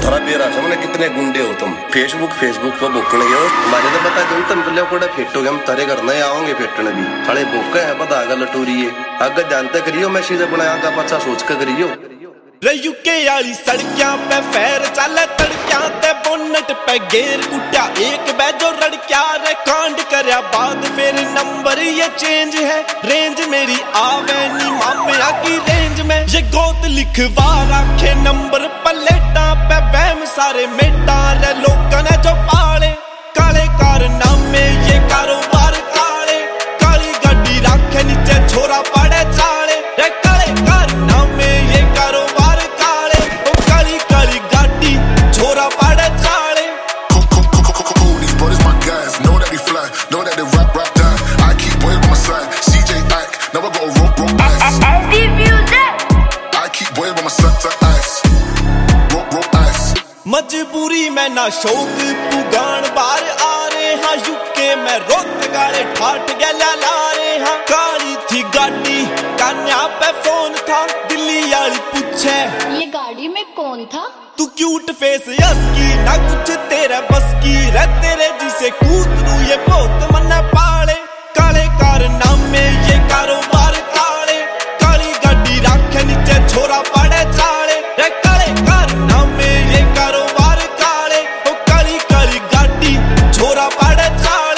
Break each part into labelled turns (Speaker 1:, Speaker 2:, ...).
Speaker 1: थोड़ा बेरा हमने कितने गुंडे हो तुम। फेसबुक पर बुकने गए मारे तो बता दूं तुम पल्ले कोड़ा फेटो गए हम तारे घर नहीं आओगे फेटने भी थोड़े बुक है पता आगा लटूरी है आगे जानते करियो मैं सीधे बनाया का पचा सोच के करियो।
Speaker 2: यूके वाली सड़कियां पे फैर चले तड़कियां ते बोनट पे गेर कुटिया एक बैजो रड़किया रे कांड करया बाद फिर नंबर ये चेंज है रेंज मेरी आवे नी मामिया की रेंज में ये गोत लिखवा रखे नंबर पलेटा पे बैम सारे मेटा रे लोगों ने जो पाले काले कारनामे ये कारोबार काले काली गड्डी रखे नीचे छोरा पड़े चाले रे काले कारनामे ये कारोबार मजबूरी में ना शौक पुगान बार आ रहे हाँ यूके में रोत गाड़े ठाट गया ला रहे हाँ काली थी गाड़ी कान्या पे फोन था दिल्ली वाली पूछे
Speaker 3: ये गाड़ी में कौन था
Speaker 2: तू क्यूट फेस यस की ना कुछ तेरे बस की रे तेरे जिसे कूतरू ये बहुत मन्ना पाले काले कारनामे ये कारोबार काले काली गाड़ी रखे नीचे छोरा पड़े चाले रे काले कारनामे ये कारोबार काले ओ काली काली गाड़ी छोरा पड़े चाले।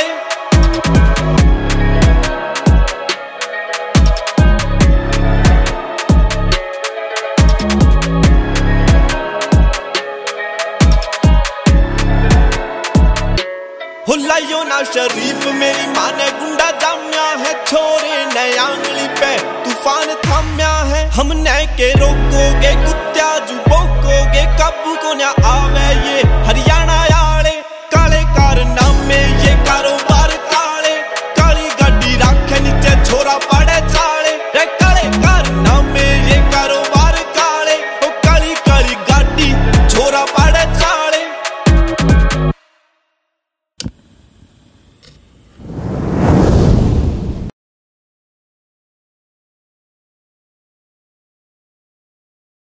Speaker 2: हुलाइयो ना शरीफ मेरी माँ ने गुंडा जाम्या है छोरे नया आंगली पे तूफान थाम्या है हमने के रोकोगे